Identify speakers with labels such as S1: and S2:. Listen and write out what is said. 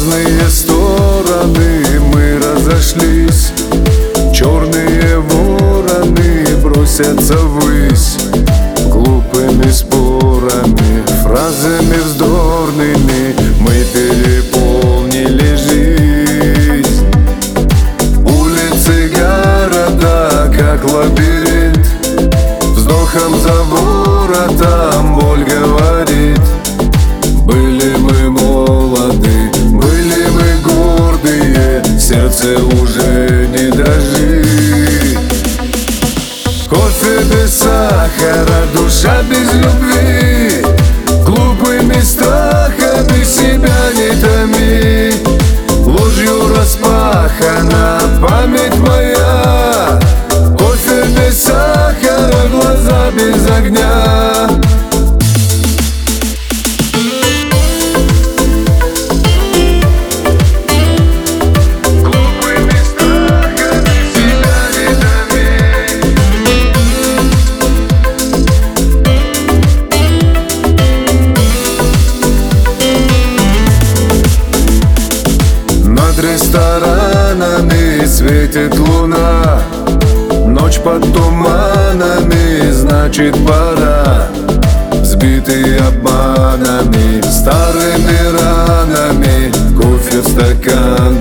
S1: разные стороны мы разошлись. Черные вороны бросятся ввысь глупыми спорами, фразами вздорными. Мы переполнили жизнь. Улицы города, как лабиринт, вздохом за воротом боль говорит. Были мы молоды, были мы гордые, сердце уже не дрожит. Кофе без сахара, душа без любви, глупыми страхами себя не томи. Ложью распахана память моя, кофе без сахара, глаза без огня. Ресторанами светит луна, ночь под туманами, значит пора. Сбитый обманами, старыми ранами, кофе в стакан